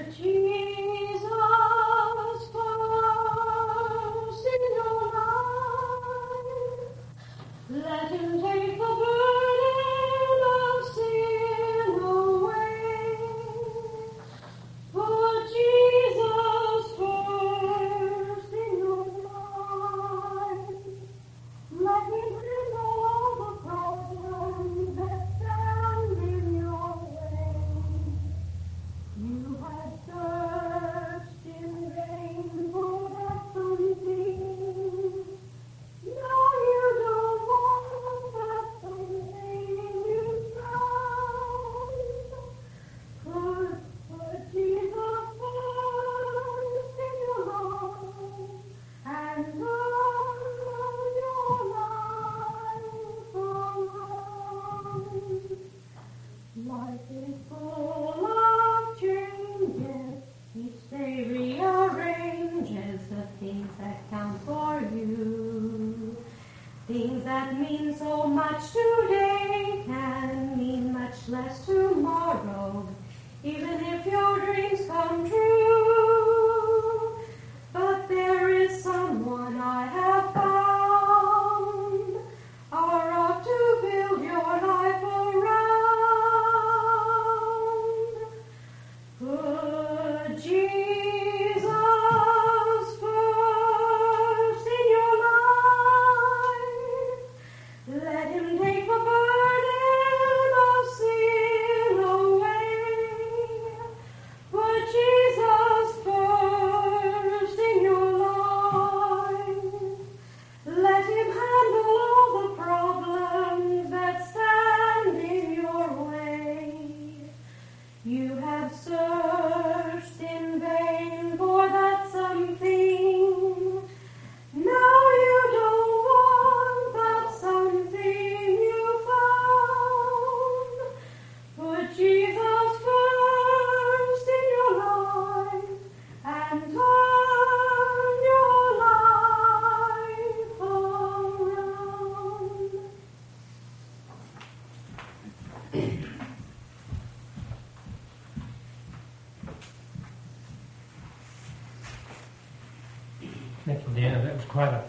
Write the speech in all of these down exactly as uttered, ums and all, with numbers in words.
Thank you, Dan. That was quite a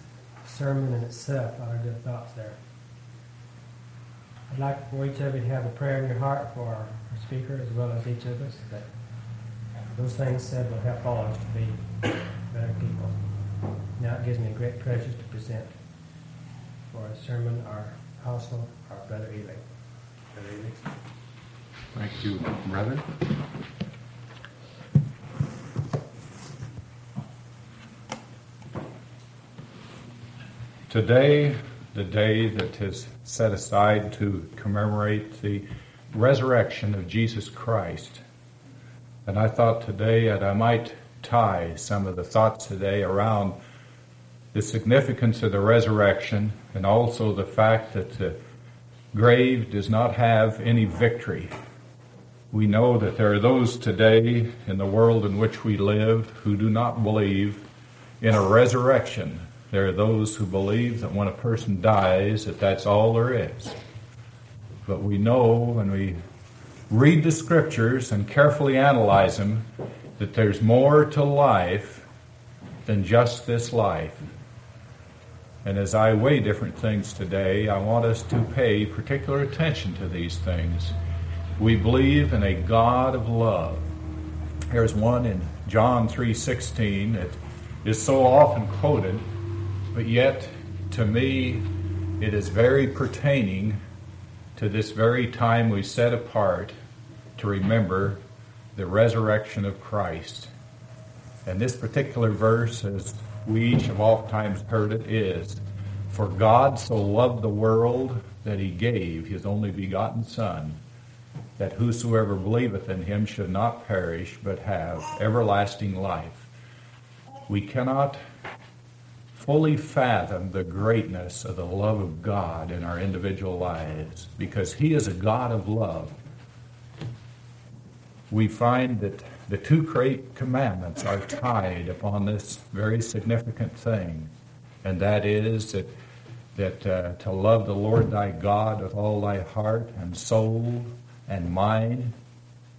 sermon in itself. A lot of good thoughts there. I'd like for each of you to have a prayer in your heart for our speaker as well as each of us, that those things said will help all of us to be better people. Now it gives me great pleasure to present for a sermon our apostle, our Brother Ely. Brother Ely. Thank you, brother. Today, the day that is set aside to commemorate the resurrection of Jesus Christ. And I thought today that I might tie some of the thoughts today around the significance of the resurrection and also the fact that the grave does not have any victory. We know that there are those today in the world in which we live who do not believe in a resurrection. There are those who believe that when a person dies, that that's all there is. But we know when we read the scriptures and carefully analyze them that there's more to life than just this life. And as I weigh different things today, I want us to pay particular attention to these things. We believe in a God of love. There's one in John three sixteen that is so often quoted, but yet, to me, it is very pertaining to this very time we set apart to remember the resurrection of Christ. And this particular verse, as we each have oftentimes heard it, is, "For God so loved the world that he gave his only begotten Son, that whosoever believeth in him should not perish, but have everlasting life." We cannot fully fathom the greatness of the love of God in our individual lives, because he is a God of love. We find that the two great commandments are tied upon this very significant thing, and that is that, that uh, to love the Lord thy God with all thy heart and soul and mind,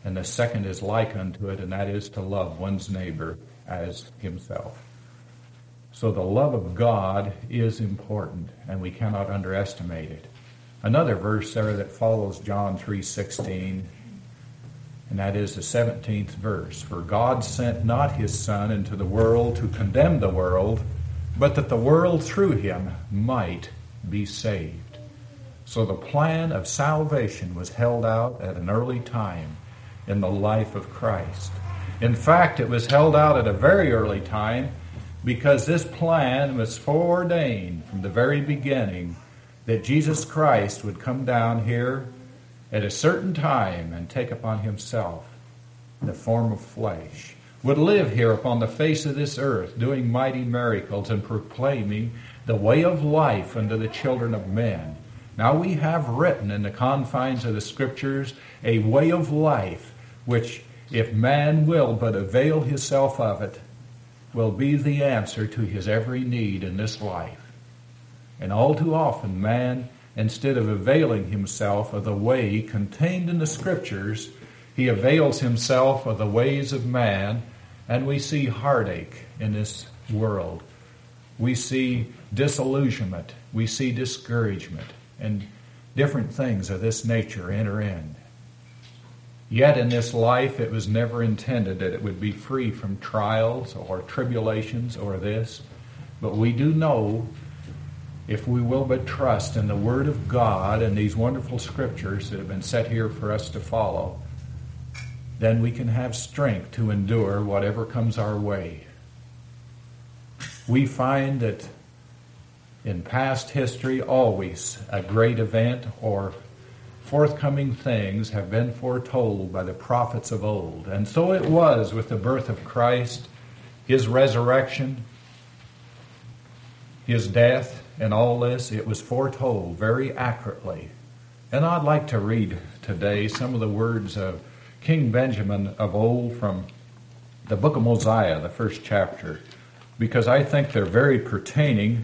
And the second is like unto it, and that is to love one's neighbor as himself. So the love of God is important, and we cannot underestimate it. Another verse there that follows John three sixteen, and that is the seventeenth verse. For God sent not his Son into the world to condemn the world, but that the world through him might be saved. So the plan of salvation was held out at an early time in the life of Christ. In fact, it was held out at a very early time because this plan was foreordained from the very beginning that Jesus Christ would come down here at a certain time and take upon himself the form of flesh, would live here upon the face of this earth, doing mighty miracles and proclaiming the way of life unto the children of men. Now we have written in the confines of the Scriptures a way of life, which, if man will but avail himself of it, will be the answer to his every need in this life. And all too often, man, instead of availing himself of the way contained in the Scriptures, he avails himself of the ways of man, and we see heartache in this world. We see disillusionment. We see discouragement, and different things of this nature enter in. Yet in this life it was never intended that it would be free from trials or tribulations or this. But we do know, if we will but trust in the Word of God and these wonderful Scriptures that have been set here for us to follow, then we can have strength to endure whatever comes our way. We find that in past history, always a great event or forthcoming things have been foretold by the prophets of old. And so it was with the birth of Christ, his resurrection, his death, and all this. It was foretold very accurately. And I'd like to read today some of the words of King Benjamin of old from the book of Mosiah, the first chapter, because I think they're very pertaining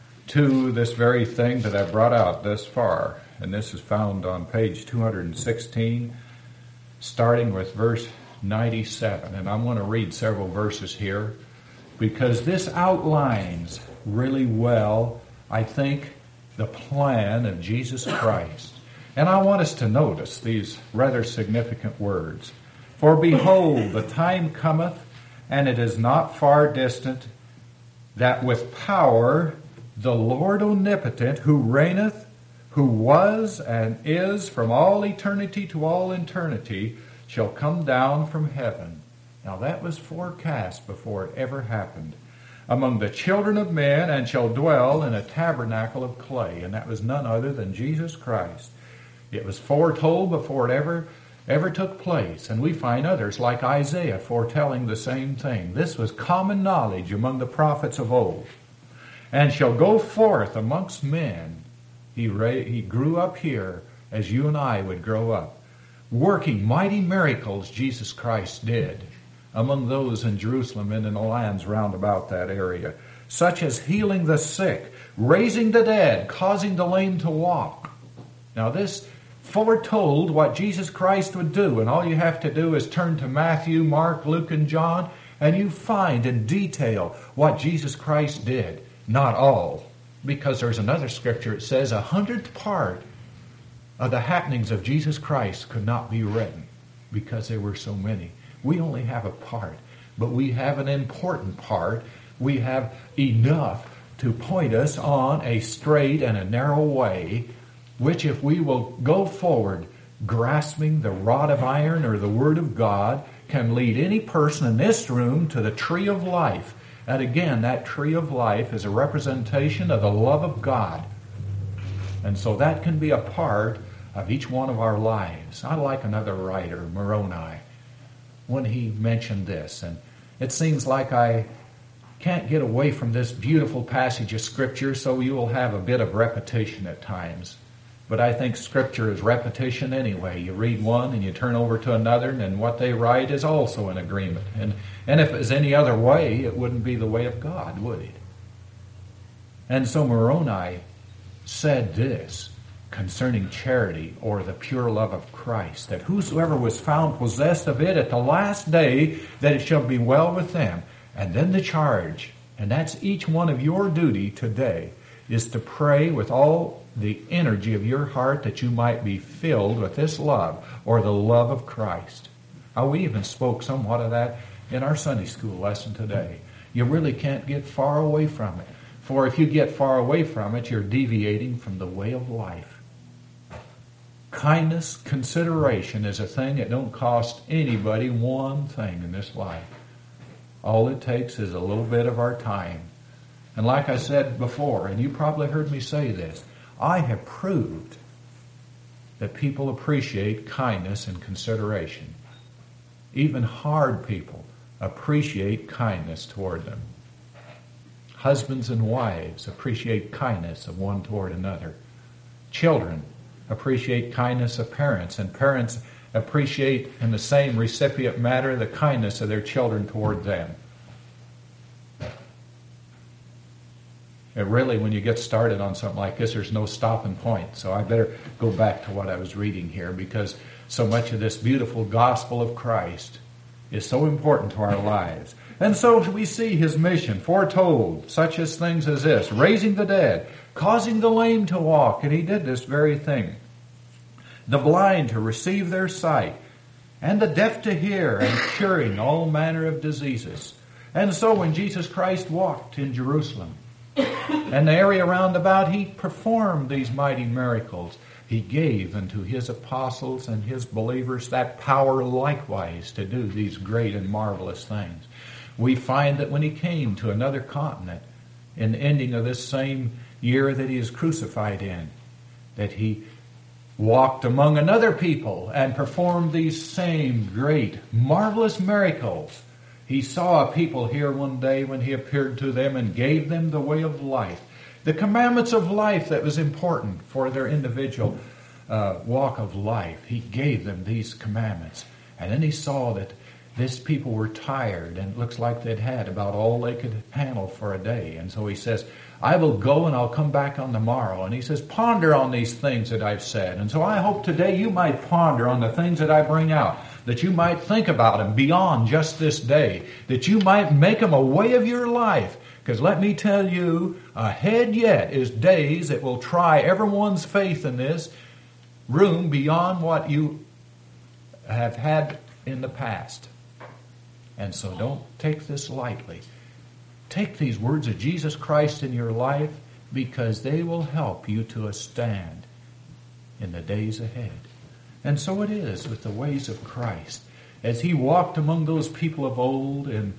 to this very thing that I brought out thus far. And this is found on page two hundred sixteen, starting with verse ninety-seven. And I'm going to read several verses here because this outlines really well, I think, the plan of Jesus Christ. And I want us to notice these rather significant words. For behold, the time cometh, and it is not far distant, that with power the Lord omnipotent, who reigneth, who was and is from all eternity to all eternity, shall come down from heaven. Now that was forecast before it ever happened. Among the children of men, and shall dwell in a tabernacle of clay. And that was none other than Jesus Christ. It was foretold before it ever, ever took place. And we find others like Isaiah foretelling the same thing. This was common knowledge among the prophets of old. And shall go forth amongst men. He, ra- he grew up here as you and I would grow up. Working mighty miracles Jesus Christ did among those in Jerusalem and in the lands round about that area, such as healing the sick, raising the dead, causing the lame to walk. Now this foretold what Jesus Christ would do, and all you have to do is turn to Matthew, Mark, Luke, and John, and you find in detail what Jesus Christ did. Not all, because there's another scripture that says a hundredth part of the happenings of Jesus Christ could not be written because there were so many. We only have a part, but we have an important part. We have enough to point us on a straight and a narrow way, which if we will go forward, grasping the rod of iron or the Word of God, can lead any person in this room to the tree of life. And again, that tree of life is a representation of the love of God. And so that can be a part of each one of our lives. I like another writer, Moroni, when he mentioned this. And it seems like I can't get away from this beautiful passage of Scripture, so you will have a bit of repetition at times. But I think Scripture is repetition anyway. You read one and you turn over to another, and what they write is also in agreement. And, and if it was any other way, it wouldn't be the way of God, would it? And so Moroni said this, concerning charity or the pure love of Christ, that whosoever was found possessed of it at the last day, that it shall be well with them. And then the charge, and that's each one of your duty today, is to pray with all the energy of your heart that you might be filled with this love, or the love of Christ. Now, we even spoke somewhat of that in our Sunday school lesson today. You really can't get far away from it. For if you get far away from it, you're deviating from the way of life. Kindness, consideration is a thing that don't cost anybody one thing in this life. All it takes is a little bit of our time. And like I said before, and you probably heard me say this, I have proved that people appreciate kindness and consideration. Even hard people appreciate kindness toward them. Husbands and wives appreciate kindness of one toward another. Children appreciate kindness of parents, and parents appreciate in the same recipient matter the kindness of their children toward them. And really, when you get started on something like this, there's no stopping point. So I better go back to what I was reading here, because so much of this beautiful gospel of Christ is so important to our lives. And so we see his mission foretold, such as things as this: raising the dead, causing the lame to walk, and he did this very thing. The blind to receive their sight, and the deaf to hear, and curing all manner of diseases. And so when Jesus Christ walked in Jerusalem and the area round about, he performed these mighty miracles. He gave unto his apostles and his believers that power likewise to do these great and marvelous things. We find that when he came to another continent, in the ending of this same year that he is crucified in, that he walked among another people and performed these same great, marvelous miracles. He saw a people here one day when he appeared to them and gave them the way of life, the commandments of life that was important for their individual uh, walk of life. He gave them these commandments. And then he saw that this people were tired, and it looks like they'd had about all they could handle for a day. And so he says, I will go and I'll come back on the morrow. And he says, ponder on these things that I've said. And so I hope today you might ponder on the things that I bring out, that you might think about them beyond just this day, that you might make them a way of your life. Because let me tell you, ahead yet is days that will try everyone's faith in this room beyond what you have had in the past. And so don't take this lightly. Take these words of Jesus Christ in your life, because they will help you to stand in the days ahead. And so it is with the ways of Christ. As he walked among those people of old and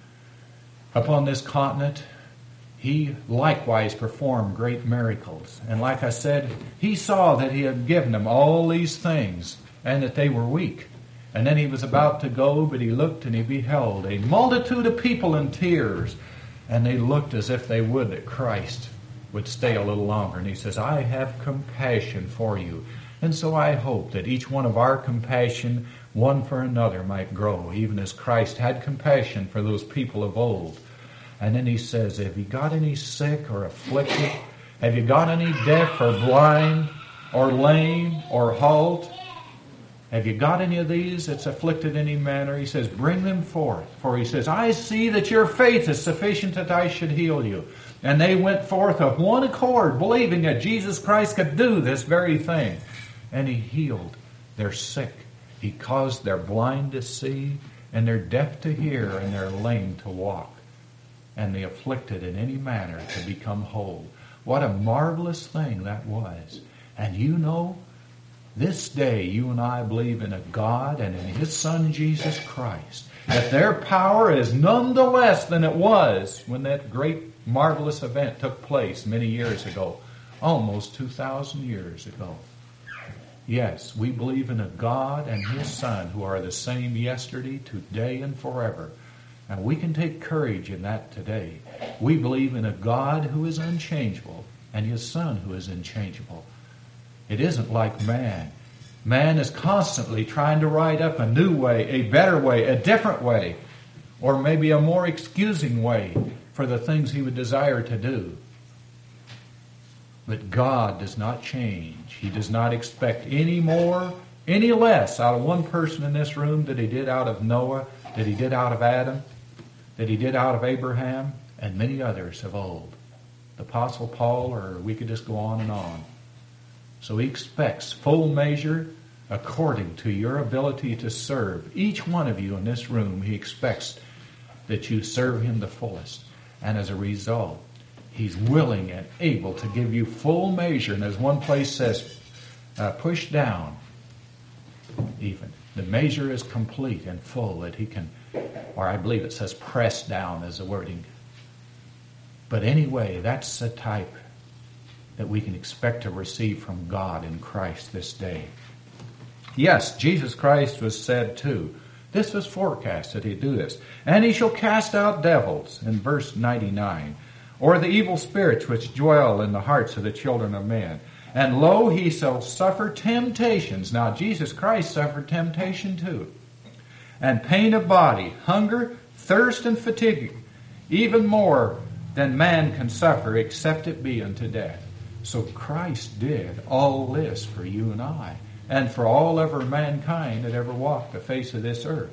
upon this continent, he likewise performed great miracles. And like I said, he saw that he had given them all these things and that they were weak. And then he was about to go, but he looked and he beheld a multitude of people in tears. And they looked as if they would that Christ would stay a little longer. And he says, I have compassion for you. And so I hope that each one of our compassion, one for another, might grow, even as Christ had compassion for those people of old. And then he says, have you got any sick or afflicted? Have you got any deaf or blind or lame or halt? Have you got any of these that's afflicted in any manner? He says, bring them forth. For he says, I see that your faith is sufficient that I should heal you. And they went forth of one accord, believing that Jesus Christ could do this very thing. And he healed their sick. He caused their blind to see, and their deaf to hear, and their lame to walk, and the afflicted in any manner to become whole. What a marvelous thing that was. And you know, this day, you and I believe in a God and in his Son, Jesus Christ, that their power is none the less than it was when that great, marvelous event took place many years ago, almost two thousand years ago. Yes, we believe in a God and his Son who are the same yesterday, today, and forever. And we can take courage in that today. We believe in a God who is unchangeable and his Son who is unchangeable. It isn't like man. Man is constantly trying to write up a new way, a better way, a different way, or maybe a more excusing way for the things he would desire to do. But God does not change. He does not expect any more, any less out of one person in this room than He did out of Noah, that He did out of Adam, that He did out of Abraham, and many others of old. The Apostle Paul, or we could just go on and on. So He expects full measure according to your ability to serve. Each one of you in this room, He expects that you serve Him the fullest. And as a result, He's willing and able to give you full measure. And as one place says, uh, push down even. The measure is complete and full that He can, or I believe it says press down as the wording. But anyway, that's the type that we can expect to receive from God in Christ this day. Yes, Jesus Christ was said too. This was forecast that He'd do this. And He shall cast out devils, in verse ninety-nine, or the evil spirits which dwell in the hearts of the children of men. And lo, He shall suffer temptations. Now, Jesus Christ suffered temptation too. And pain of body, hunger, thirst, and fatigue, even more than man can suffer, except it be unto death. So Christ did all this for you and I, and for all ever mankind that ever walked the face of this earth.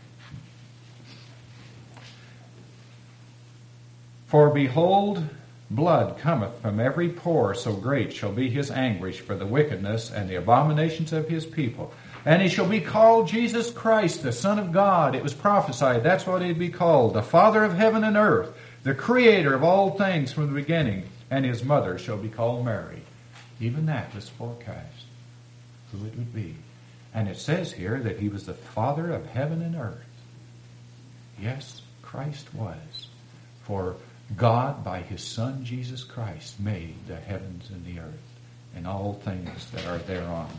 For behold, blood cometh from every pore, so great shall be His anguish for the wickedness and the abominations of His people. And He shall be called Jesus Christ, the Son of God. It was prophesied, that's what He'd be called, the Father of heaven and earth, the Creator of all things from the beginning. And His mother shall be called Mary. Even that was forecast, who it would be. And it says here that He was the Father of heaven and earth. Yes, Christ was. For God, by His Son Jesus Christ, made the heavens and the earth and all things that are thereon.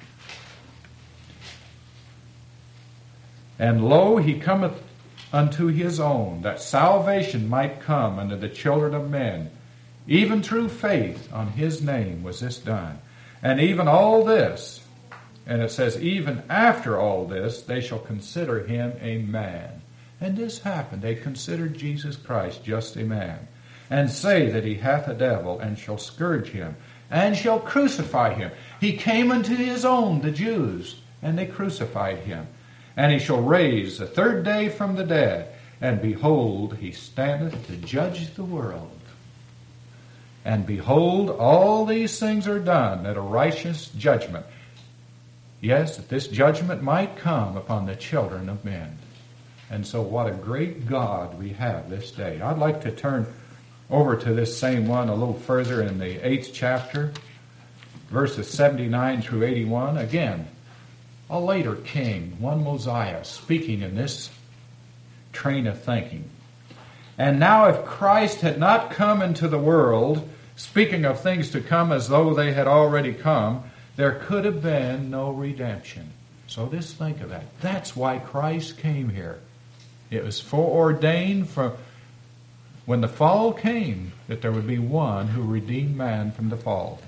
And lo, He cometh unto His own, that salvation might come unto the children of men. Even through faith on His name was this done. And even all this, and it says, even after all this, they shall consider Him a man. And this happened. They considered Jesus Christ just a man. And say that He hath a devil, and shall scourge Him, and shall crucify Him. He came unto His own, the Jews, and they crucified Him. And He shall raise the third day from the dead. And behold, He standeth to judge the world. And behold, all these things are done at a righteous judgment. Yes, that this judgment might come upon the children of men. And so what a great God we have this day. I'd like to turn over to this same one a little further in the eighth chapter, verses seventy-nine through eighty-one. Again, a later king, one Mosiah, speaking in this train of thinking. And now if Christ had not come into the world, speaking of things to come as though they had already come, there could have been no redemption. So just think of that. That's why Christ came here. It was foreordained from when the fall came that there would be one who redeemed man from the fall.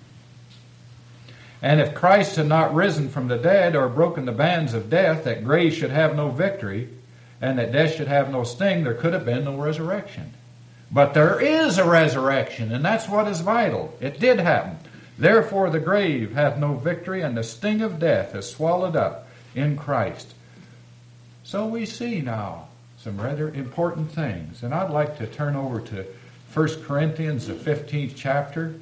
And if Christ had not risen from the dead or broken the bands of death, that grave should have no victory, and that death should have no sting, there could have been no resurrection. But there is a resurrection, and that's what is vital. It did happen. Therefore the grave hath no victory, and the sting of death is swallowed up in Christ. So we see now some rather important things. And I'd like to turn over to First Corinthians, the fifteenth chapter.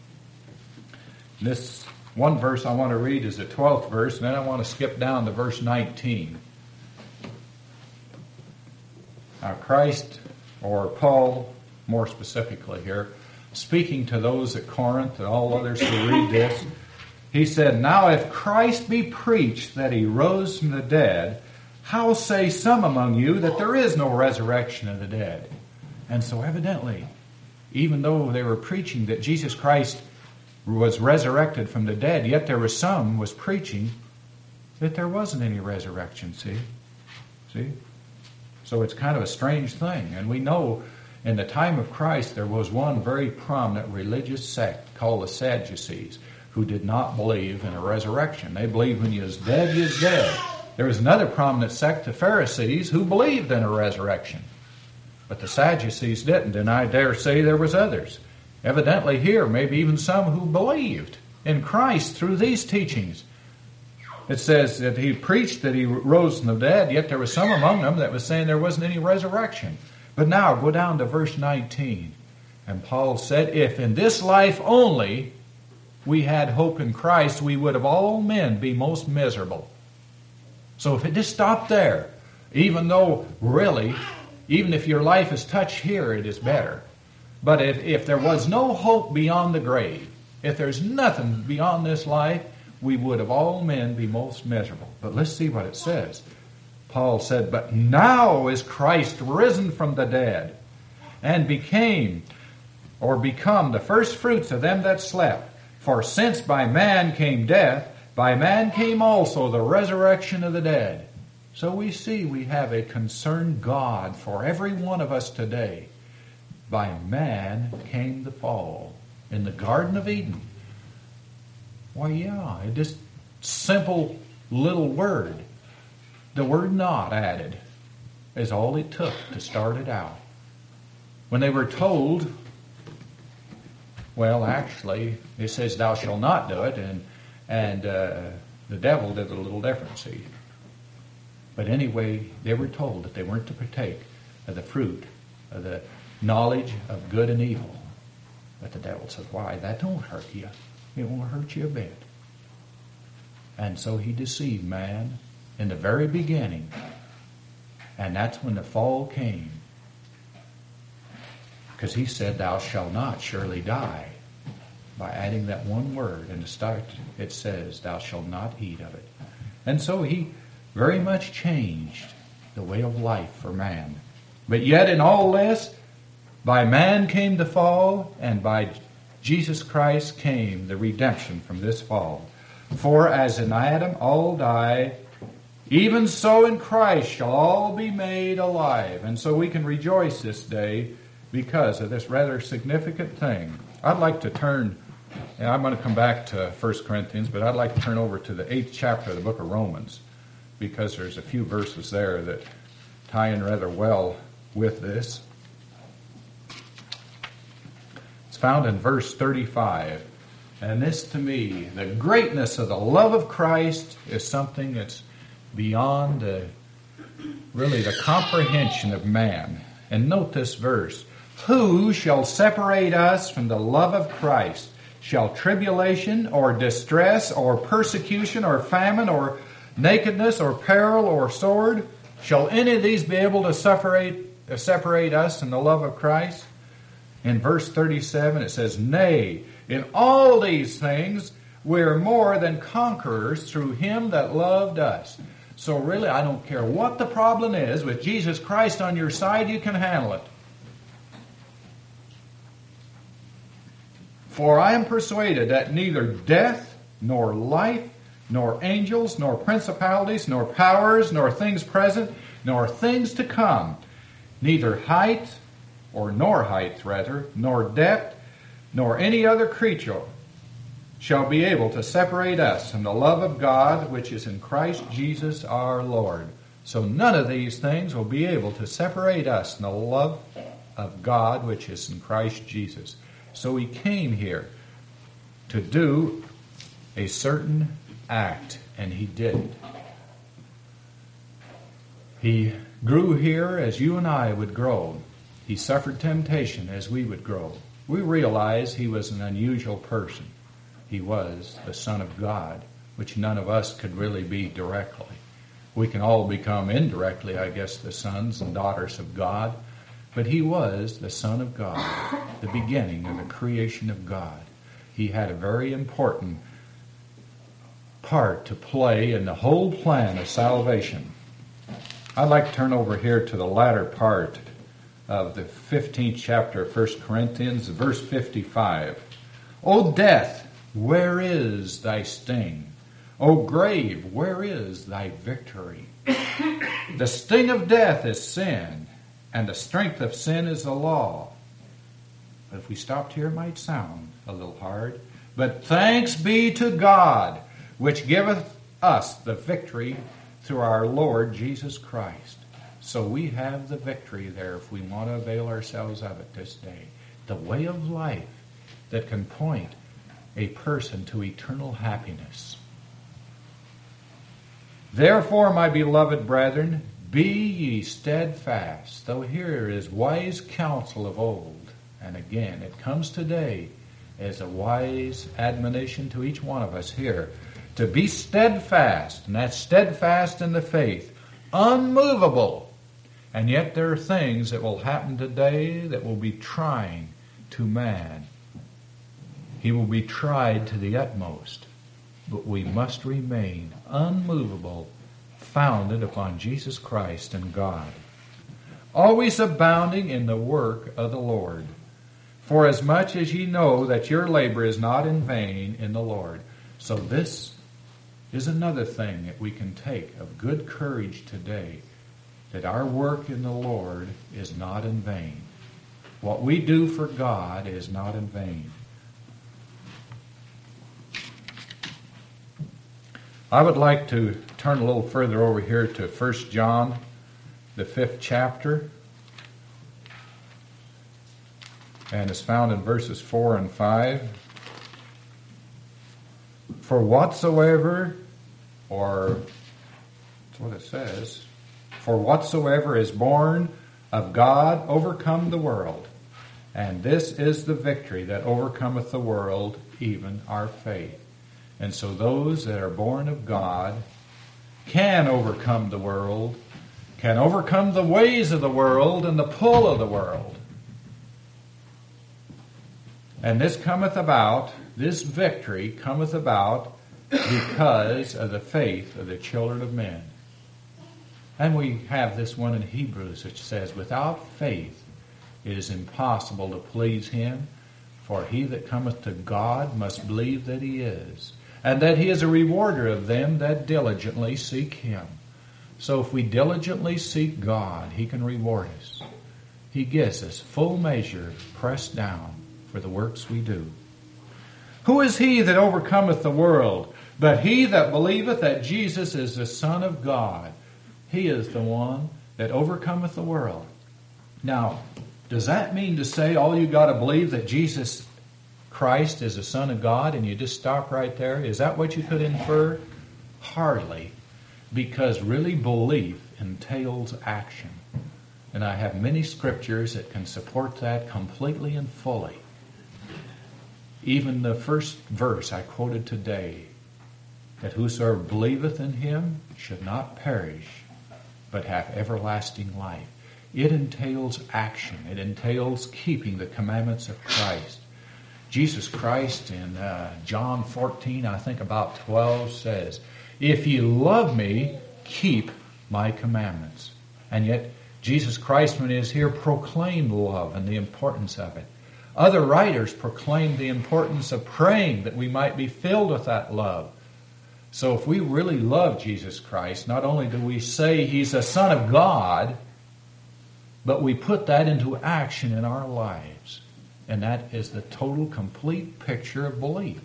This one verse I want to read is the twelfth verse, and then I want to skip down to verse nineteen. Now Christ, or Paul more specifically here, speaking to those at Corinth and all others who read this, he said, now if Christ be preached that He rose from the dead, how say some among you that there is no resurrection of the dead? And so evidently, even though they were preaching that Jesus Christ was resurrected from the dead, yet there was some was preaching that there wasn't any resurrection, see? See? So it's kind of a strange thing. And we know in the time of Christ there was one very prominent religious sect called the Sadducees who did not believe in a resurrection. They believed when you was dead, you was dead. There was another prominent sect, the Pharisees, who believed in a resurrection. But the Sadducees didn't, and I dare say there was others. Evidently here, maybe even some who believed in Christ through these teachings. It says that he preached that he rose from the dead, yet there was some among them that was saying there wasn't any resurrection. But now, go down to verse nineteen. And Paul said, if in this life only we had hope in Christ, we would of all men be most miserable. So if it just stopped there, even though really, even if your life is touched here, it is better. But if, if there was no hope beyond the grave, if there's nothing beyond this life, we would of all men be most miserable. But let's see what it says. Paul said, but now is Christ risen from the dead, and became, or become, the first fruits of them that slept. For since by man came death, by man came also the resurrection of the dead. So we see we have a concerned God for every one of us today. By man came the fall in the Garden of Eden. Why, yeah, it just simple little word. The word not added is all it took to start it out. When they were told, well, actually, it says thou shalt not do it, and and uh, the devil did a little different, see. But anyway, they were told that they weren't to partake of the fruit of the knowledge of good and evil. But the devil said, why? That don't hurt you. It won't hurt you a bit. And so he deceived man in the very beginning. And that's when the fall came. Because he said, thou shalt not surely die. By adding that one word in the start, it says, thou shalt not eat of it. And so he very much changed the way of life for man. But yet in all this, by man came the fall, and by Jesus Christ came the redemption from this fall. For as in Adam all die, even so in Christ shall all be made alive. And so we can rejoice this day because of this rather significant thing. I'd like to turn, and I'm going to come back to First Corinthians, but I'd like to turn over to the eighth chapter of the book of Romans, because there's a few verses there that tie in rather well with this. It's found in verse thirty-five. And this, to me, the greatness of the love of Christ is something that's beyond uh, really the comprehension of man. And note this verse. Who shall separate us from the love of Christ? Shall tribulation or distress or persecution or famine or nakedness or peril or sword? Shall any of these be able to separate, uh, separate us from the love of Christ? In verse thirty-seven it says, nay, in all these things we're more than conquerors through him that loved us. So really, I don't care what the problem is. With Jesus Christ on your side, you can handle it. For I am persuaded that neither death, nor life, nor angels, nor principalities, nor powers, nor things present, nor things to come, neither height, or nor height rather, nor depth, nor any other creature shall be able to separate us from the love of God which is in Christ Jesus our Lord. So none of these things will be able to separate us from the love of God which is in Christ Jesus. So he came here to do a certain act, and he did it. He grew here as you and I would grow. He suffered temptation as we would grow. We realize he was an unusual person. He was the Son of God, which none of us could really be directly. We can all become indirectly, I guess, the sons and daughters of God. But he was the Son of God, the beginning of the creation of God. He had a very important part to play in the whole plan of salvation. I'd like to turn over here to the latter part of the fifteenth chapter of First Corinthians, verse fifty-five. O death, where is thy sting? O grave, where is thy victory? The sting of death is sin, and the strength of sin is the law. But if we stopped here, it might sound a little hard. But thanks be to God, which giveth us the victory through our Lord Jesus Christ. So we have the victory there if we want to avail ourselves of it this day. The way of life that can point a person to eternal happiness. Therefore, my beloved brethren, be ye steadfast. Though here is wise counsel of old, and again it comes today as a wise admonition to each one of us here, to be steadfast, and that's steadfast in the faith, unmovable. And yet there are things that will happen today that will be trying to man. He will be tried to the utmost, but we must remain unmovable, founded upon Jesus Christ and God, always abounding in the work of the Lord. For as much as ye know that your labor is not in vain in the Lord. So this is another thing that we can take of good courage today, that our work in the Lord is not in vain. What we do for God is not in vain. I would like to turn a little further over here to First John, the fifth chapter. And it's found in verses four and five. For whatsoever, or that's what it says, for whatsoever is born of God overcome the world. And this is the victory that overcometh the world, even our faith. And so those that are born of God can overcome the world, can overcome the ways of the world and the pull of the world. And this cometh about, this victory cometh about because of the faith of the children of men. And we have this one in Hebrews which says, without faith it is impossible to please him, for he that cometh to God must believe that he is, and that he is a rewarder of them that diligently seek him. So if we diligently seek God, he can reward us. He gives us full measure, pressed down for the works we do. Who is he that overcometh the world, but he that believeth that Jesus is the Son of God? He is the one that overcometh the world. Now, does that mean to say all you got to believe that Jesus Christ is the Son of God and you just stop right there? Is that what you could infer? Hardly, because really belief entails action. And I have many scriptures that can support that completely and fully. Even the first verse I quoted today, that whosoever believeth in him should not perish, but have everlasting life. It entails action. It entails keeping the commandments of Christ. Jesus Christ in uh, John fourteen, I think about twelve, says, if ye love me, keep my commandments. And yet, Jesus Christ, when he is here, proclaimed love and the importance of it. Other writers proclaim the importance of praying that we might be filled with that love. So if we really love Jesus Christ, not only do we say he's the Son of God, but we put that into action in our lives. And that is the total, complete picture of belief.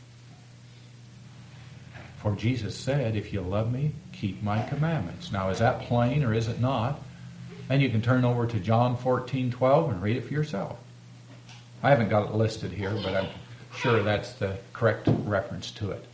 For Jesus said, if you love me, keep my commandments. Now, is that plain or is it not? And you can turn over to John fourteen twelve and read it for yourself. I haven't got it listed here, but I'm sure that's the correct reference to it.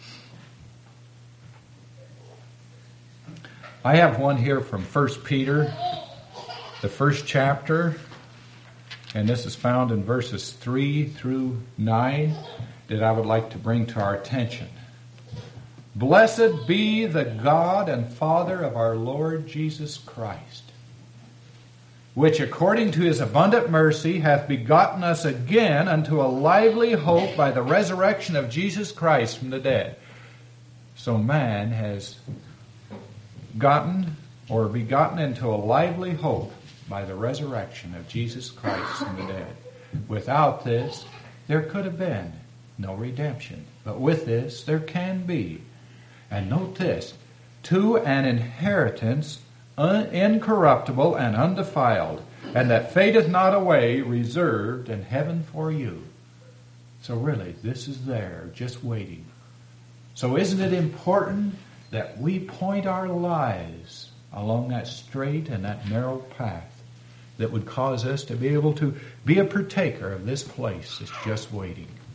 I have one here from First Peter, the first chapter, and this is found in verses three through nine that I would like to bring to our attention. Blessed be the God and Father of our Lord Jesus Christ, which according to his abundant mercy hath begotten us again unto a lively hope by the resurrection of Jesus Christ from the dead. So man has gotten or begotten into a lively hope by the resurrection of Jesus Christ from the dead. Without this, there could have been no redemption. But with this, there can be. And note this, to an inheritance un- incorruptible and undefiled, and that fadeth not away, reserved in heaven for you. So really, this is there, just waiting. So isn't it important that we point our lives along that straight and that narrow path that would cause us to be able to be a partaker of this place that's just waiting?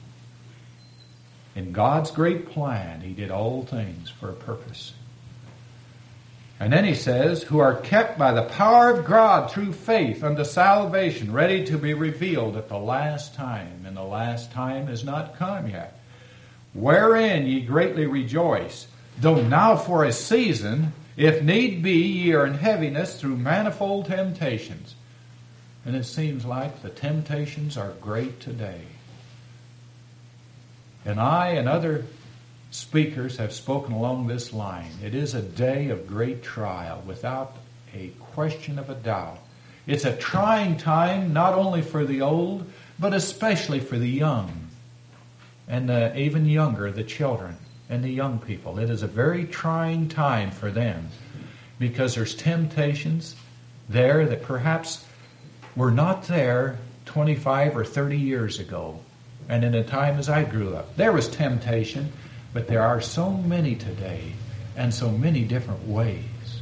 In God's great plan, He did all things for a purpose. And then He says, who are kept by the power of God through faith unto salvation, ready to be revealed at the last time. And the last time is not come yet. Wherein ye greatly rejoice, though now for a season, if need be, ye are in heaviness through manifold temptations. And it seems like the temptations are great today. And I and other speakers have spoken along this line. It is a day of great trial, without a question of a doubt. It's a trying time, not only for the old, but especially for the young, and uh, even younger, the children and the young people. It is a very trying time for them, because there's temptations there that perhaps were not there twenty-five or thirty years ago. And in a time as I grew up, there was temptation, but there are so many today, and so many different ways.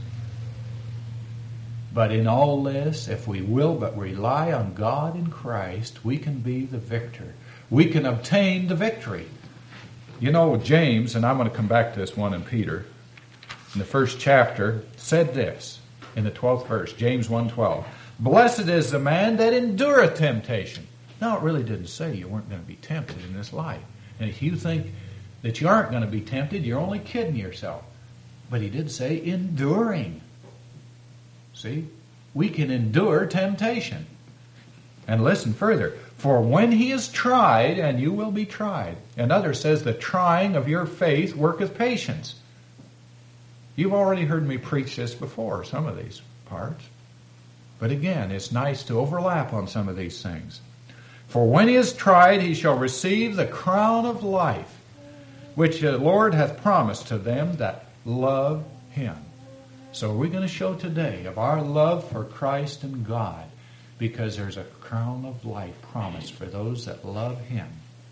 But in all this, if we will but rely on God in Christ, we can be the victor. We can obtain the victory. You know, James, and I'm going to come back to this one in Peter, in the first chapter, said this, in the twelfth verse, James one twelve, blessed is the man that endureth temptation. Now, it really didn't say you weren't going to be tempted in this life. And if you think that you aren't going to be tempted, you're only kidding yourself. But he did say enduring. See? We can endure temptation. And listen further. For when he is tried, and you will be tried. Another says, the trying of your faith worketh patience. You've already heard me preach this before, some of these parts. But again, it's nice to overlap on some of these things. For when he is tried, he shall receive the crown of life, which the Lord hath promised to them that love him. So we're going to show today of our love for Christ and God, because there's a crown of life promised for those that love him.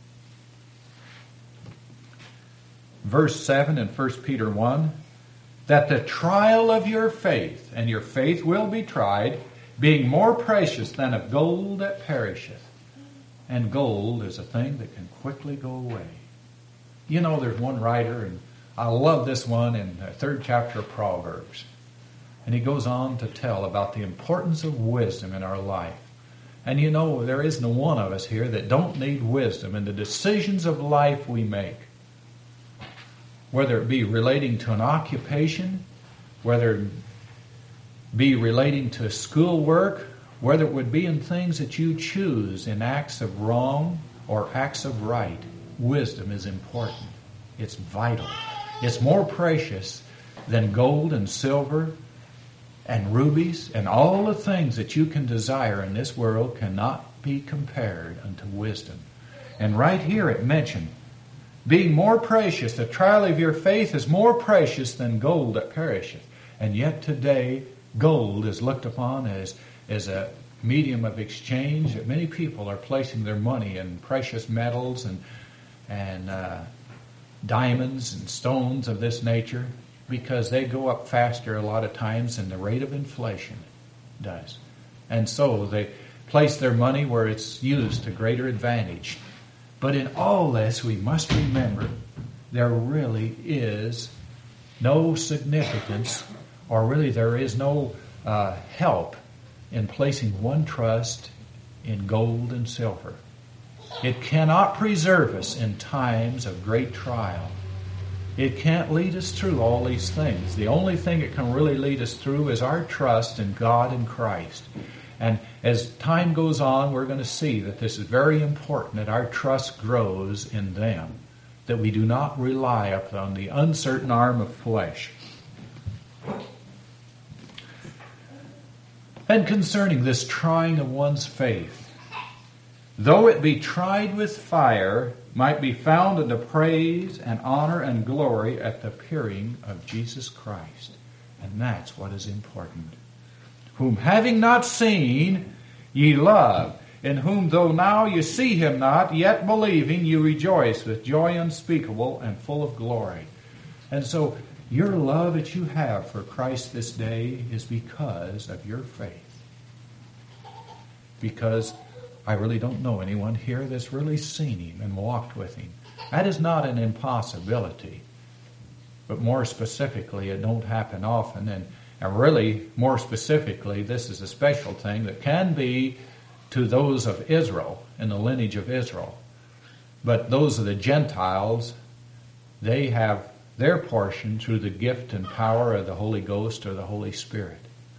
Verse seven in First Peter one, that the trial of your faith, and your faith will be tried, being more precious than of gold that perisheth. And gold is a thing that can quickly go away. You know, there's one writer, and I love this one in the third chapter of Proverbs. And he goes on to tell about the importance of wisdom in our life. And you know, there isn't one of us here that don't need wisdom in the decisions of life we make. Whether it be relating to an occupation, whether it be relating to schoolwork, whether it would be in things that you choose in acts of wrong or acts of right. Wisdom is important. It's vital. It's more precious than gold and silver and rubies, and all the things that you can desire in this world cannot be compared unto wisdom. And right here it mentioned, being more precious, the trial of your faith is more precious than gold that perisheth. And yet today, gold is looked upon as, as a medium of exchange, that many people are placing their money in precious metals and, and uh, diamonds and stones of this nature, because they go up faster a lot of times than the rate of inflation does. And so they place their money where it's used to greater advantage. But in all this, we must remember there really is no significance, or really there is no uh, help in placing one trust in gold and silver. It cannot preserve us in times of great trial. It can't lead us through all these things. The only thing it can really lead us through is our trust in God and Christ. And as time goes on, we're going to see that this is very important, that our trust grows in them, that we do not rely upon the uncertain arm of flesh. And concerning this trying of one's faith, though it be tried with fire, might be found unto praise and honor and glory at the appearing of Jesus Christ. And that's what is important. Whom having not seen, ye love, in whom though now you see him not, yet believing you rejoice with joy unspeakable and full of glory. And so your love that you have for Christ this day is because of your faith. Because I really don't know anyone here that's really seen him and walked with him. That is not an impossibility. But more specifically, it don't happen often. And, and really, more specifically, this is a special thing that can be to those of Israel, in the lineage of Israel. But those of the Gentiles, they have their portion through the gift and power of the Holy Ghost or the Holy Spirit.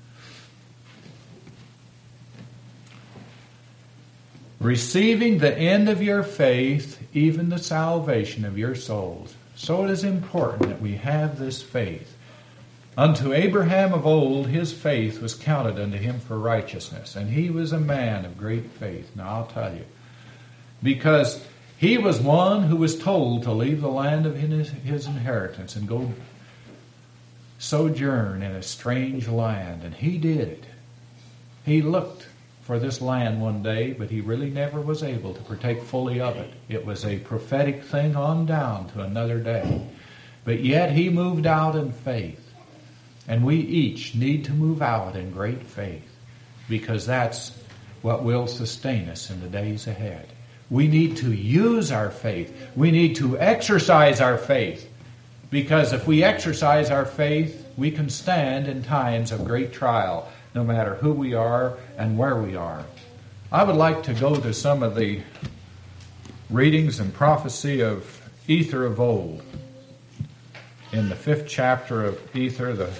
Receiving the end of your faith, even the salvation of your souls. So it is important that we have this faith. Unto Abraham of old his faith was counted unto him for righteousness, and he was a man of great faith. Now I'll tell you, because he was one who was told to leave the land of his, his inheritance and go sojourn in a strange land, and he did. He looked for this land one day, but he really never was able to partake fully of it. It was a prophetic thing on down to another day. But yet he moved out in faith. And we each need to move out in great faith, because that's what will sustain us in the days ahead. We need to use our faith. We need to exercise our faith, because if we exercise our faith, we can stand in times of great trial, no matter who we are and where we are. I would like to go to some of the readings and prophecy of Ether of old. In the fifth chapter of Ether, the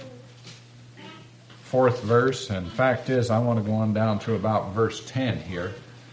fourth verse, and fact is, I want to go on down to about verse ten here.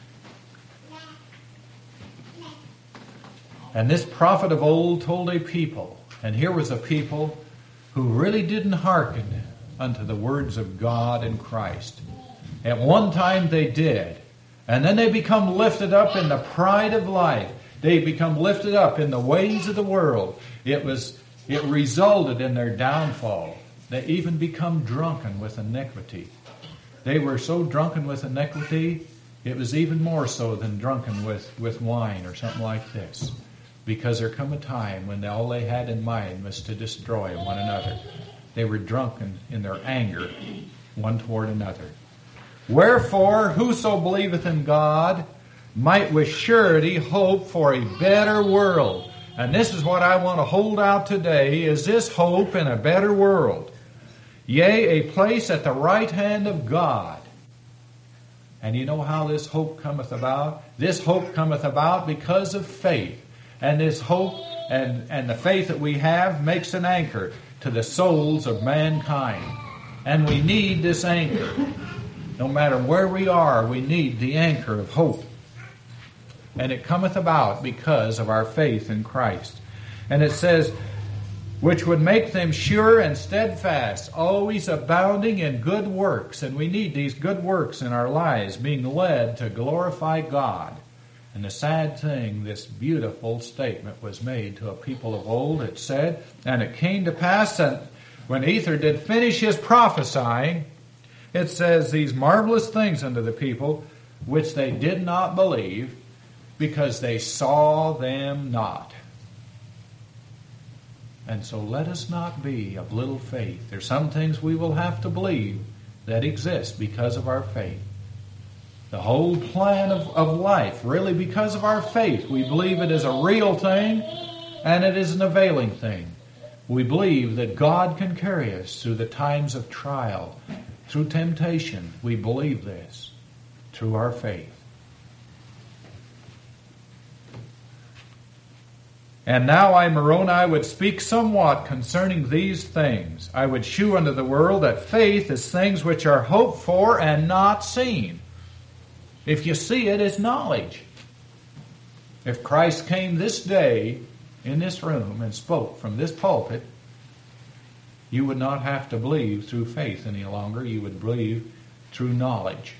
And this prophet of old told a people, and here was a people who really didn't hearken unto the words of God and Christ. At one time they did, and then they become lifted up in the pride of life. They become lifted up in the ways of the world. It was, it resulted in their downfall. They even become drunken with iniquity. They were so drunken with iniquity, it was even more so than drunken with, with wine or something like this. Because there come a time when all they had in mind was to destroy one another. They were drunken in their anger one toward another. Wherefore, whoso believeth in God might with surety hope for a better world. And this is what I want to hold out today, is this hope in a better world. Yea, a place at the right hand of God. And you know how this hope cometh about? This hope cometh about because of faith. And this hope and, and the faith that we have makes an anchor to the souls of mankind. And we need this anchor. No matter where we are, we need the anchor of hope. And it cometh about because of our faith in Christ. And it says, which would make them sure and steadfast, always abounding in good works. And we need these good works in our lives, being led to glorify God. And the sad thing, this beautiful statement was made to a people of old. It said, and it came to pass that when Ether did finish his prophesying, it says these marvelous things unto the people, which they did not believe, because they saw them not. And so let us not be of little faith. There's some things we will have to believe that exist because of our faith. The whole plan of, of life, really because of our faith. We believe it is a real thing and it is an availing thing. We believe that God can carry us through the times of trial, through temptation. We believe this through our faith. And now I, Moroni, would speak somewhat concerning these things. I would shew unto the world that faith is things which are hoped for and not seen. If you see it, it's knowledge. If Christ came this day in this room and spoke from this pulpit, you would not have to believe through faith any longer. You would believe through knowledge.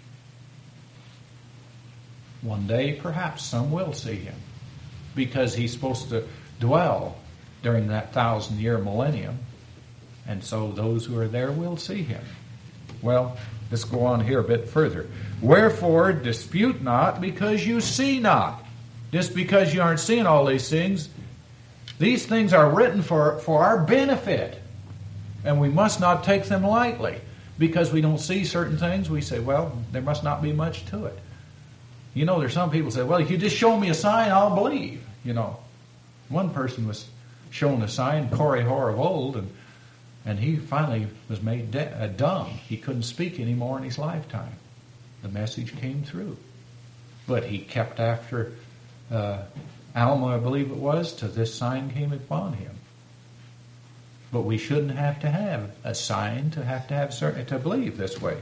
One day, perhaps, some will see him, because he's supposed to dwell during that thousand-year millennium. And so those who are there will see him. Well, let's go on here a bit further. Wherefore, dispute not, because you see not. Just because you aren't seeing all these things, these things are written for, for our benefit. And we must not take them lightly. Because we don't see certain things, we say, well, there must not be much to it. You know, there's some people say, well, if you just show me a sign, I'll believe. you know. One person was shown a sign, Korihor of old, and and he finally was made de- uh, dumb. He couldn't speak anymore in his lifetime. The message came through. But he kept after uh, Alma, I believe it was, till this sign came upon him. But we shouldn't have to have a sign to have to have certain to believe this way.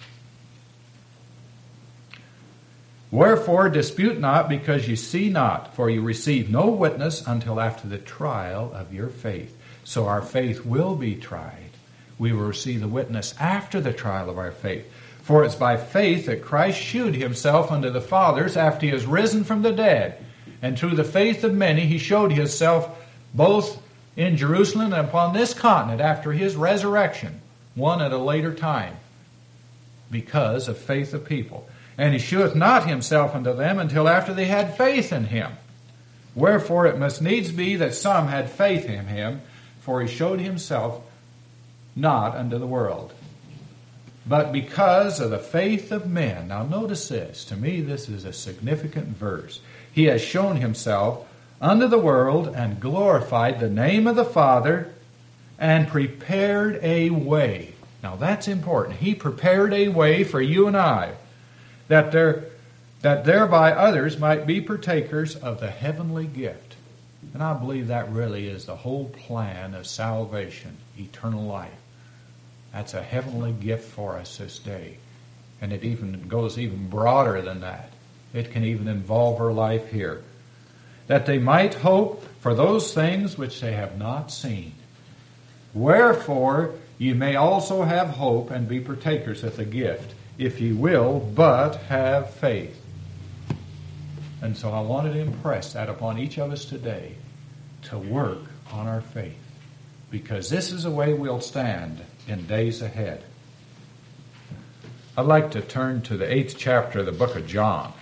Wherefore dispute not, because you see not, for you receive no witness until after the trial of your faith. So our faith will be tried. We will receive the witness after the trial of our faith. For it's by faith that Christ shewed himself unto the fathers after he is risen from the dead. And through the faith of many he showed himself both in Jerusalem and upon this continent after his resurrection, one at a later time, because of faith of people. And he sheweth not himself unto them until after they had faith in him. Wherefore it must needs be that some had faith in him, for he showed himself not unto the world, but because of the faith of men. Now notice this. To me, this is a significant verse. He has shown himself unto the world and glorified the name of the Father and prepared a way. Now that's important. He prepared a way for you and I, that there, that thereby others might be partakers of the heavenly gift. And I believe that really is the whole plan of salvation, eternal life. That's a heavenly gift for us this day. And it even goes even broader than that. It can even involve our life here. That they might hope for those things which they have not seen. Wherefore ye may also have hope and be partakers of the gift, if ye will but have faith. And so I wanted to impress that upon each of us today, to work on our faith, because this is the way we'll stand in days ahead. I'd like to turn to the eighth chapter of the book of John.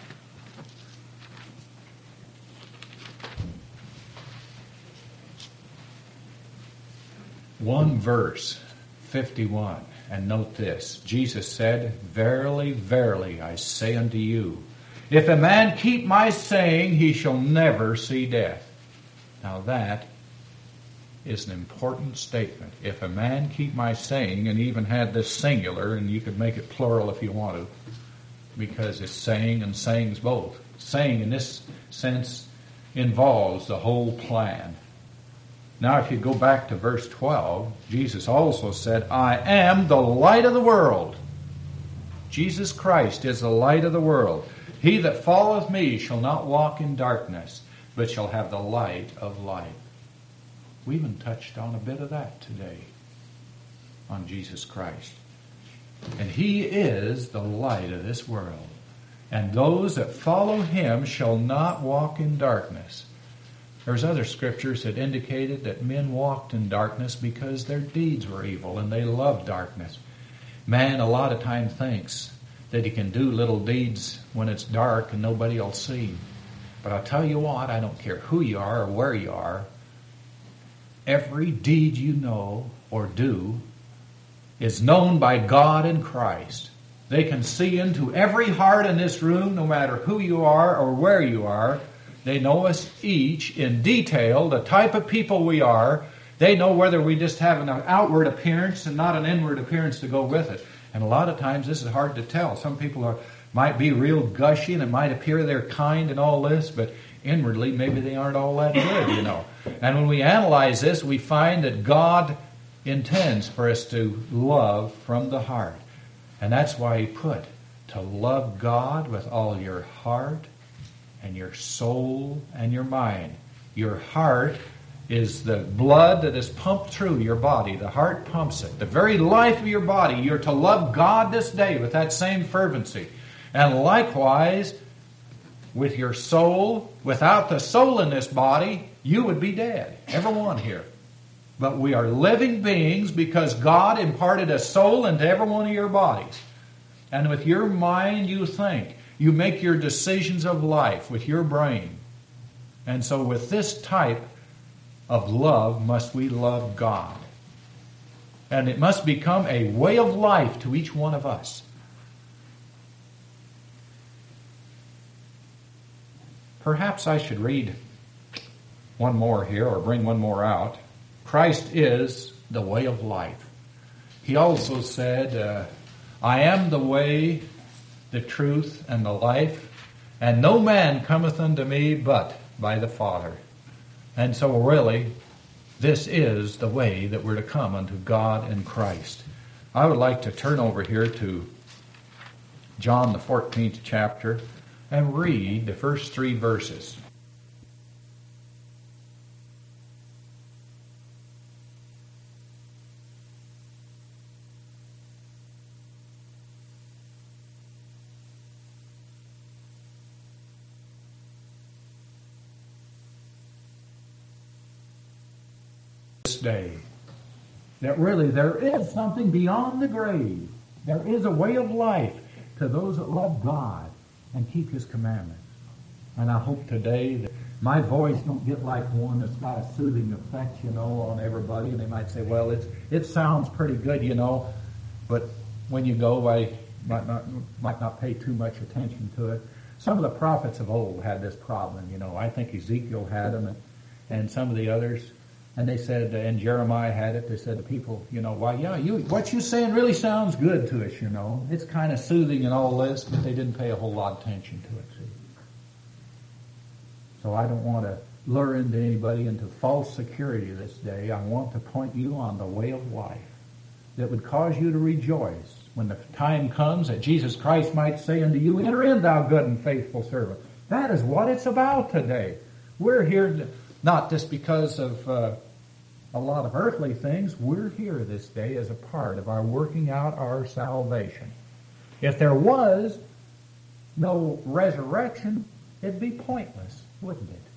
One verse, fifty-one, and note this. Jesus said, Verily, verily, I say unto you, if a man keep my saying, he shall never see death. Now that is an important statement. If a man keep my saying, and even had this singular, and you could make it plural if you want to, because it's saying and sayings both. Saying in this sense involves the whole plan. Now if you go back to verse twelve, Jesus also said, I am the light of the world. Jesus Christ is the light of the world. He that followeth me shall not walk in darkness, but shall have the light of life. We even touched on a bit of that today, on Jesus Christ. And he is the light of this world. And those that follow him shall not walk in darkness. There's other scriptures that indicated that men walked in darkness because their deeds were evil and they loved darkness. Man a lot of time thinks that he can do little deeds when it's dark and nobody will see. But I'll tell you what, I don't care who you are or where you are, every deed you know or do is known by God in Christ. They can see into every heart in this room, no matter who you are or where you are. They know us each in detail, the type of people we are. They know whether we just have an outward appearance and not an inward appearance to go with it. And a lot of times this is hard to tell. Some people are might be real gushy and it might appear they're kind and all this, but inwardly maybe they aren't all that good, you know. And when we analyze this, we find that God intends for us to love from the heart. And that's why he put to love God with all your heart and your soul and your mind. Your heart is the blood that is pumped through your body. The heart pumps it. The very life of your body. You're to love God this day with that same fervency. And likewise, with your soul, without the soul in this body, you would be dead. Everyone here. But we are living beings because God imparted a soul into every one of your bodies. And with your mind you think. You make your decisions of life with your brain. And so with this type of love must we love God. And it must become a way of life to each one of us. Perhaps I should read one more here, or bring one more out. Christ is the way of life. He also said, uh, I am the way, the truth, and the life, and no man cometh unto me but by the Father. And so really, this is the way that we're to come unto God in Christ. I would like to turn over here to John the fourteenth chapter and read the first three verses. Day that really there is something beyond the grave. There is a way of life to those that love God and keep His commandments. And I hope today that my voice don't get like one that's got a soothing effect, you know, on everybody. And they might say, well, it's it sounds pretty good, you know, but when you go, I might not might not pay too much attention to it. Some of the prophets of old had this problem, you know. I think Ezekiel had them, and, and some of the others. And they said, and Jeremiah had it, they said to people, you know, why, yeah, you, what you're saying really sounds good to us, you know. It's kind of soothing and all this, but they didn't pay a whole lot of attention to it, see. So I don't want to lure into anybody into false security this day. I want to point you on the way of life that would cause you to rejoice when the time comes that Jesus Christ might say unto you, enter in, thou good and faithful servant. That is what it's about today. We're here to... Not just because of uh, a lot of earthly things. We're here this day as a part of our working out our salvation. If there was no resurrection, it'd be pointless, wouldn't it?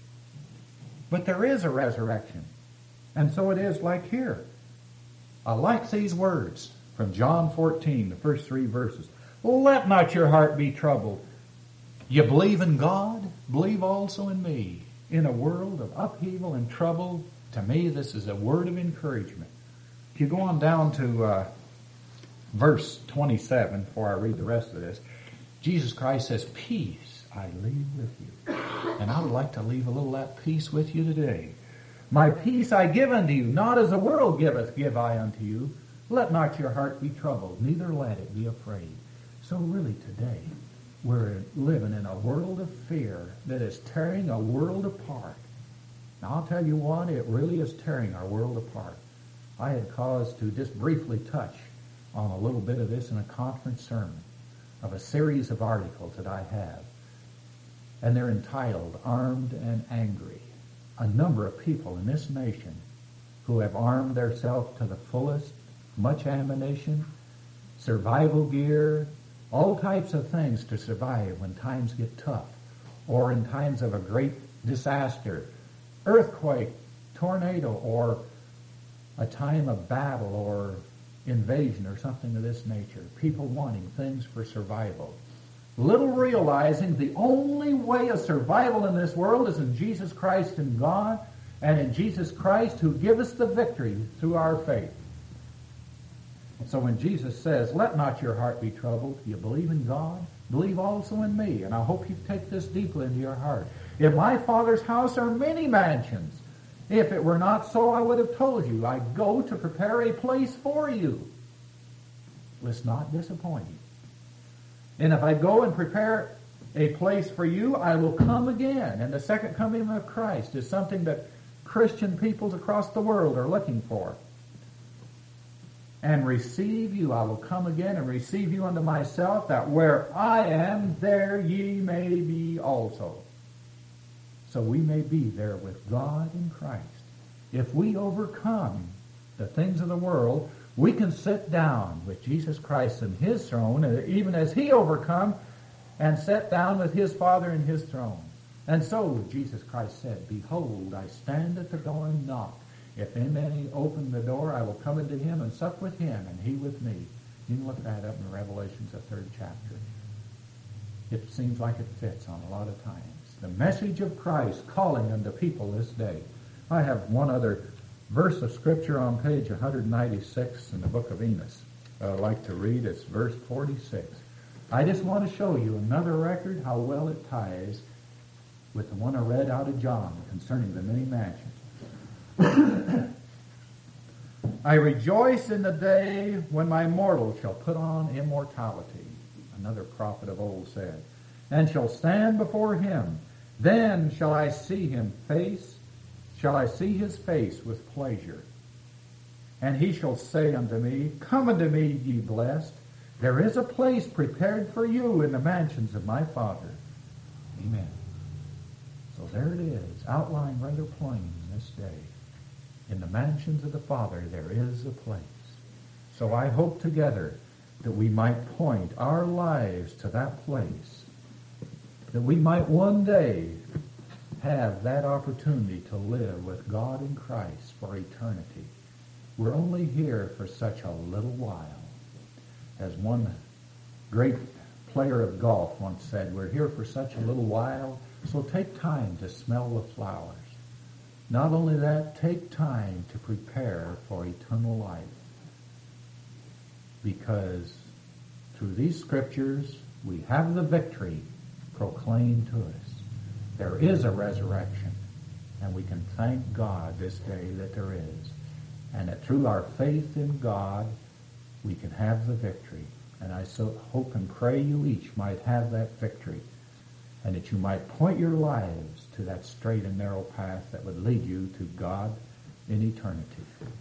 But there is a resurrection. And so it is like here. I like these words from John fourteen, the first three verses. Let not your heart be troubled. You believe in God, believe also in me. In a world of upheaval and trouble, to me this is a word of encouragement. If you go on down to uh, verse twenty-seven, before I read the rest of this, Jesus Christ says, peace I leave with you. And I would like to leave a little of that peace with you today. My peace I give unto you, not as the world giveth, give I unto you. Let not your heart be troubled, neither let it be afraid. So really today, we're living in a world of fear that is tearing a world apart. Now, I'll tell you what, it really is tearing our world apart. I had cause to just briefly touch on a little bit of this in a conference sermon of a series of articles that I have. And they're entitled, Armed and Angry. A number of people in this nation who have armed themselves to the fullest, much ammunition, survival gear, all types of things to survive when times get tough or in times of a great disaster, earthquake, tornado, or a time of battle or invasion or something of this nature. People wanting things for survival. Little realizing the only way of survival in this world is in Jesus Christ and God, and in Jesus Christ who gives us the victory through our faith. So when Jesus says, let not your heart be troubled, you believe in God, believe also in me. And I hope you take this deeply into your heart. In my Father's house are many mansions. If it were not so, I would have told you, I go to prepare a place for you. Let's not disappoint you. And if I go and prepare a place for you, I will come again. And the second coming of Christ is something that Christian peoples across the world are looking for. And receive you, I will come again and receive you unto myself, that where I am, there ye may be also. So we may be there with God in Christ. If we overcome the things of the world, we can sit down with Jesus Christ in His throne, even as He overcome, and sit down with His Father in His throne. And so Jesus Christ said, behold, I stand at the door and knock. If any open the door, I will come into him and sup with him, and he with me. You can look that up in Revelations, the third chapter. It seems like it fits on a lot of times. The message of Christ calling unto people this day. I have one other verse of Scripture on page one ninety-six in the book of Amos that I'd like to read. It's verse forty-six. I just want to show you another record how well it ties with the one I read out of John concerning the many mansions. I rejoice in the day when my mortal shall put on immortality, another prophet of old said, and shall stand before him. Then shall I see him face, shall I see his face with pleasure. And he shall say unto me, Come unto me, ye blessed. There is a place prepared for you in the mansions of my Father. Amen. So there it is, outlined rather plain this day. In the mansions of the Father there is a place. So I hope together that we might point our lives to that place, that we might one day have that opportunity to live with God in Christ for eternity. We're only here for such a little while. As one great player of golf once said, we're here for such a little while, so take time to smell the flowers. Not only that, take time to prepare for eternal life. Because through these scriptures, we have the victory proclaimed to us. There is a resurrection, and we can thank God this day that there is. And that through our faith in God, we can have the victory. And I so hope and pray you each might have that victory, and that you might point your lives to that straight and narrow path that would lead you to God in eternity.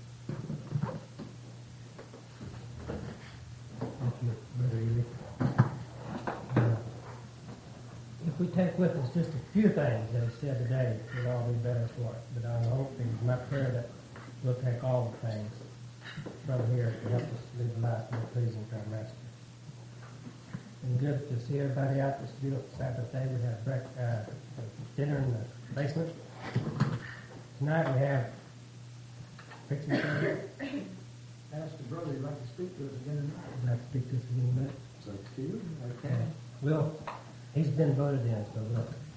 Thank you, Brother Ely. Uh, if we take with us just a few things that are said today, we'll all be better for it. But I hope it is my prayer that we'll take all the things from here to help us live a life more pleasing to our Master. And good to see everybody out this beautiful Sabbath day. We have break, uh, dinner in the basement. Tonight we have fixing something. Pastor Brother, you'd like to speak to us again tonight? I'd like to speak to us a little bit. It's up to you. Okay. Will, he's been voted in, so we'll